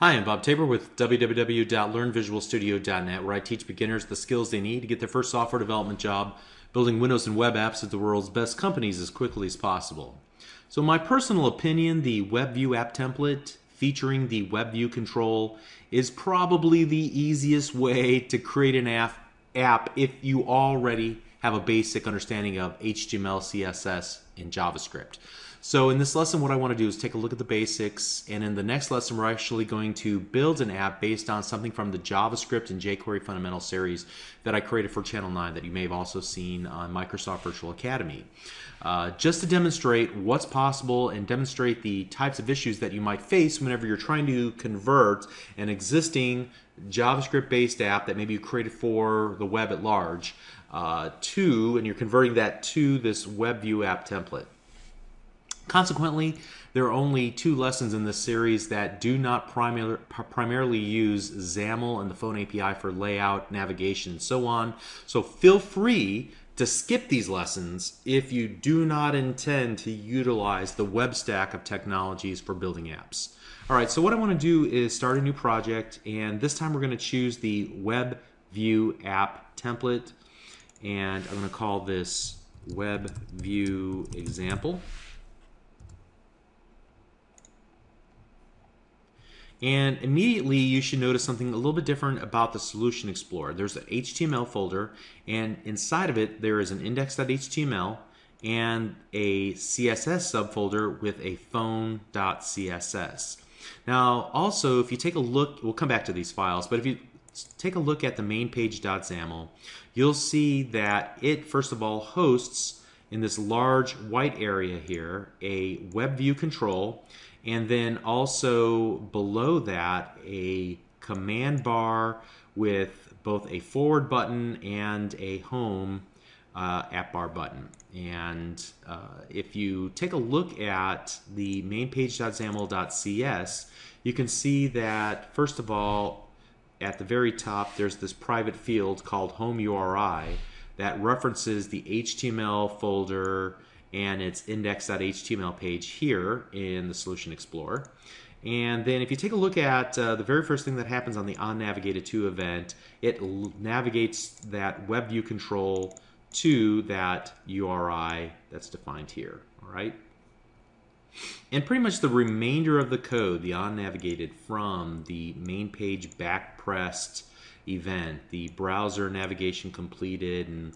Hi, I'm Bob Tabor with www.learnvisualstudio.net, where I teach beginners the skills they need to get their first software development job building Windows and web apps at the world's best companies as quickly as possible. So, in my personal opinion, the WebView app template featuring the WebView control is probably the easiest way to create an app if you already have a basic understanding of HTML, CSS, and JavaScript. So in this lesson, what I want to do is take a look at the basics, and in the next lesson, we're actually going to build an app based on something from the JavaScript and jQuery Fundamental series that I created for Channel 9 that you may have also seen on Microsoft Virtual Academy. Just to demonstrate what's possible and demonstrate the types of issues that you might face whenever you're trying to convert an existing JavaScript-based app that maybe you created for the web at large and you're converting that to this WebView app template. Consequently, there are only 2 lessons in this series that do not primarily use XAML and the phone API for layout, navigation, and so on. So feel free to skip these lessons if you do not intend to utilize the web stack of technologies for building apps. All right, so what I want to do is start a new project, and this time we're going to choose the WebView app template, and I'm going to call this WebView example. And immediately you should notice something a little bit different about the Solution Explorer. There's an HTML folder, and inside of it there is an index.html and a CSS subfolder with a phone.css. Now also, if you take a look, we'll come back to these files, but if you take a look at the main page.xaml, you'll see that it first of all hosts in this large white area here a WebView control, and then also below that a command bar with both a forward button and a home app bar button. And if you take a look at the main page.xaml.cs, you can see that first of all at the very top there's this private field called home URI that references the HTML folder and its index.html page here in the Solution Explorer. And then if you take a look at the very first thing that happens on the onNavigated2 event, it navigates that WebView control to that URI that's defined here. All right. And pretty much the remainder of the code, the onNavigated from the main page backpressed event, the browser navigation completed, and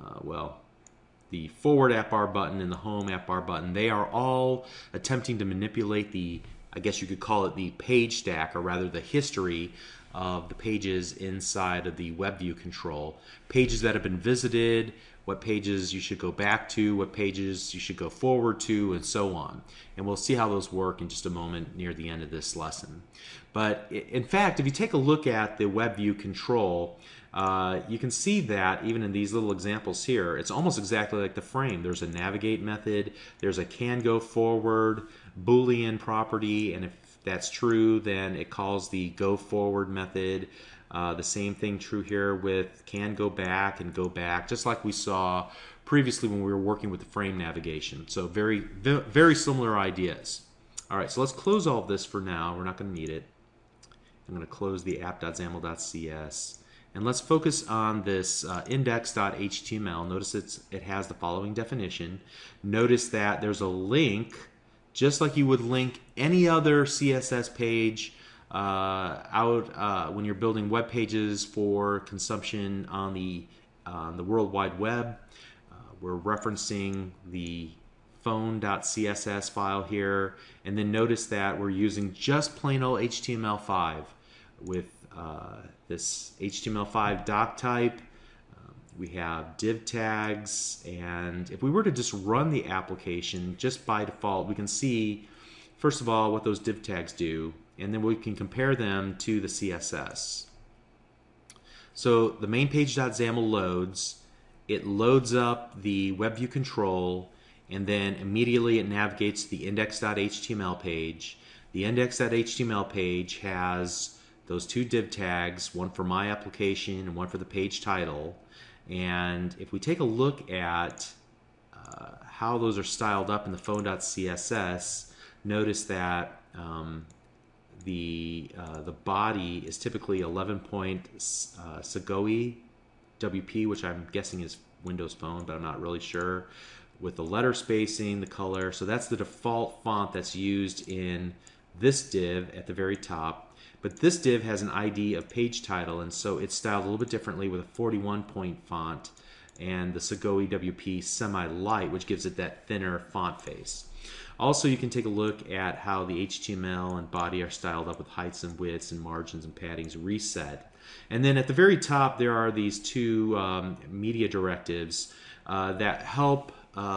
the forward app bar button and the home app bar button, they are all attempting to manipulate the, I guess you could call it the page stack, or rather the history of the pages inside of the WebView control. Pages that have been visited, what pages you should go back to, what pages you should go forward to, and so on. And we'll see how those work in just a moment near the end of this lesson. But in fact, if you take a look at the WebView control, you can see that even in these little examples here, it's almost exactly like the frame. There's a navigate method, there's a can go forward, Boolean property, and if that's true, then it calls the go forward method. The same thing true here with can go back and go back, just like we saw previously when we were working with the frame navigation. So very, very similar ideas. All right, so let's close all of this for now. We're not going to need it. I'm going to close the app.xaml.cs. And let's focus on this index.html. Notice it has the following definition. Notice that there's a link, just like you would link any other CSS page when you're building web pages for consumption on the World Wide Web. We're referencing the phone.css file here, and then notice that we're using just plain old HTML5 with this HTML5 doc type. We have div tags, and if we were to just run the application just by default, we can see first of all what those div tags do, and then we can compare them to the CSS. So the main page.xaml loads. It loads up the WebView control, and then immediately it navigates to the index.html page. The index.html page has those 2 div tags, one for my application and one for the page title. And if we take a look at how those are styled up in the phone.css, notice that the body is typically 11-point Segoe WP, which I'm guessing is Windows Phone, but I'm not really sure, with the letter spacing, the color. So that's the default font that's used in this div at the very top. But this div has an ID of page title, and so it's styled a little bit differently with a 41-point font and the Segoe WP semi-light, which gives it that thinner font face. Also, you can take a look at how the HTML and body are styled up with heights and widths and margins and paddings reset. And then at the very top, there are these two media directives that help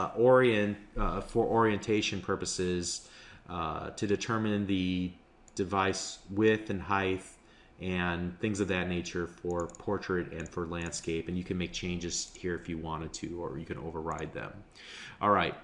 for orientation purposes to determine the device width and height and things of that nature for portrait and for landscape. And you can make changes here if you wanted to, or you can override them. All right.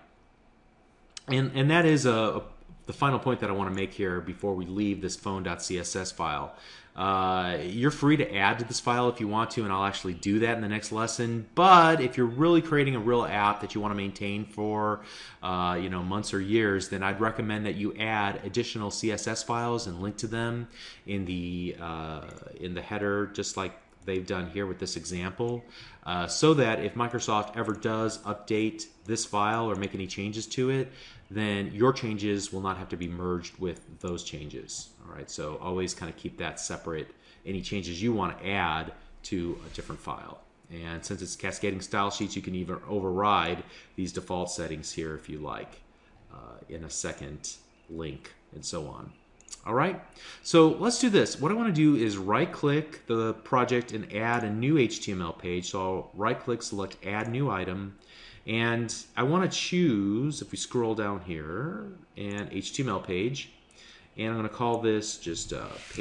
And that is the final point that I want to make here before we leave this phone.css file. You're free to add to this file if you want to, and I'll actually do that in the next lesson. But if you're really creating a real app that you want to maintain for months or years, then I'd recommend that you add additional CSS files and link to them in the header, just like they've done here with this example, so that if Microsoft ever does update this file or make any changes to it, then your changes will not have to be merged with those changes. All right, so always kind of keep that separate, any changes you want to add to a different file. And since it's cascading style sheets, you can even override these default settings here if you like in a second link and so on. All right, so let's do this. What I want to do is right-click the project and add a new HTML page. So I'll right-click, select Add New Item, and I want to choose, if we scroll down here, an HTML page, and I'm going to call this just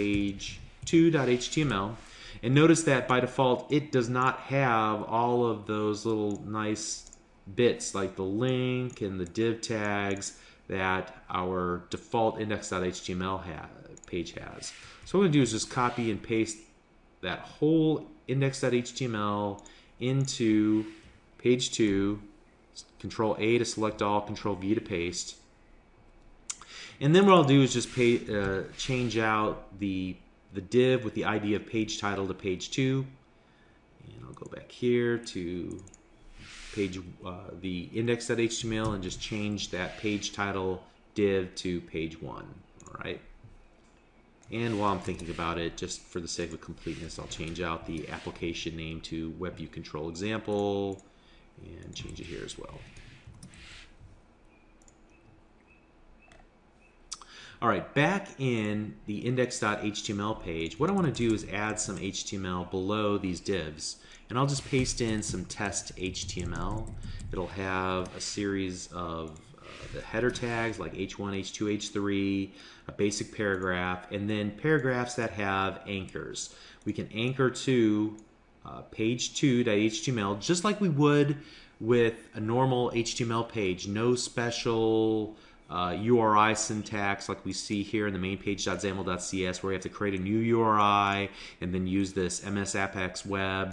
page2.html. And notice that by default, it does not have all of those little nice bits like the link and the div tags that our default index.html page has. So what I'm going to do is just copy and paste that whole index.html into page 2, Control A to select all, Control V to paste. And then what I'll do is just change out the div with the ID of page title to page 2. And I'll go back here to page the index.html and just change that page title div to page 1. All right. And while I'm thinking about it, just for the sake of completeness, I'll change out the application name to WebView Control Example and change it here as well. All right, back in the index.html page, what I want to do is add some HTML below these divs. And I'll just paste in some test HTML. It'll have a series of the header tags like H1, H2, H3, a basic paragraph, and then paragraphs that have anchors. We can anchor to page2.html just like we would with a normal HTML page. No special URI syntax like we see here in the main page.xaml.cs where you have to create a new URI and then use this MS-APEX-web :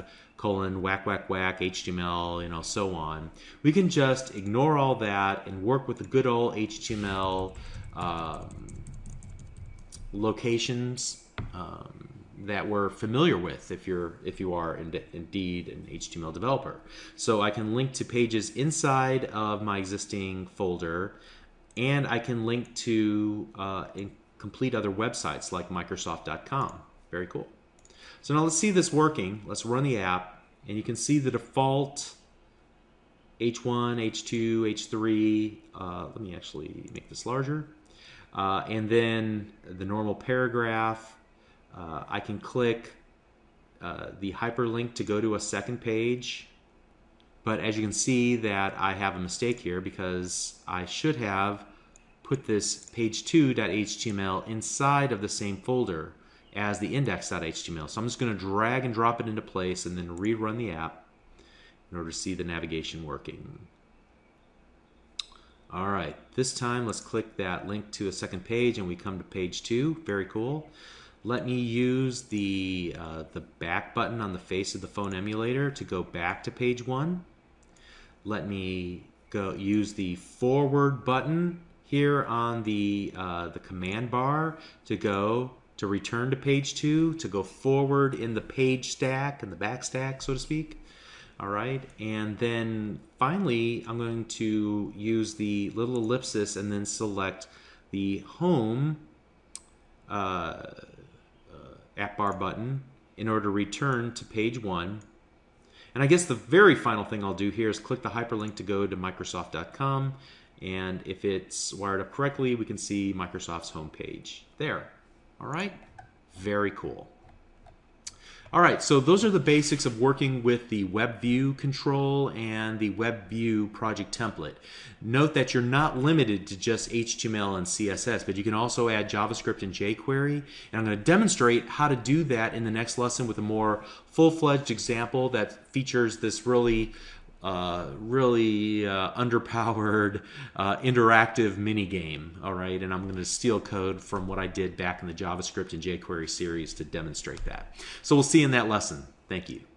whack whack whack HTML, so on. We can just ignore all that and work with the good old HTML locations that we're familiar with if you are indeed an HTML developer. So I can link to pages inside of my existing folder, and I can link to complete other websites like Microsoft.com. Very cool. So now let's see this working. Let's run the app, and you can see the default H1, H2, H3. Let me actually make this larger. And then the normal paragraph. I can click the hyperlink to go to a second page. But as you can see that I have a mistake here because I should have put this page2.html inside of the same folder as the index.html. So I'm just going to drag and drop it into place and then rerun the app in order to see the navigation working. All right, this time let's click that link to a second page and we come to page 2. Very cool. Let me use the back button on the face of the phone emulator to go back to page 1. Let me go use the forward button here on the command bar to go to return to page 2, to go forward in the page stack, in the back stack, so to speak. All right, and then finally, I'm going to use the little ellipsis and then select the home app bar button in order to return to page 1. And I guess the very final thing I'll do here is click the hyperlink to go to Microsoft.com. And if it's wired up correctly, we can see Microsoft's homepage there. All right, very cool. All right, so those are the basics of working with the WebView control and the WebView project template. Note that you're not limited to just HTML and CSS, but you can also add JavaScript and jQuery. And I'm going to demonstrate how to do that in the next lesson with a more full-fledged example that features this really underpowered interactive mini game. All right, and I'm going to steal code from what I did back in the JavaScript and jQuery series to demonstrate that. So we'll see you in that lesson. Thank you.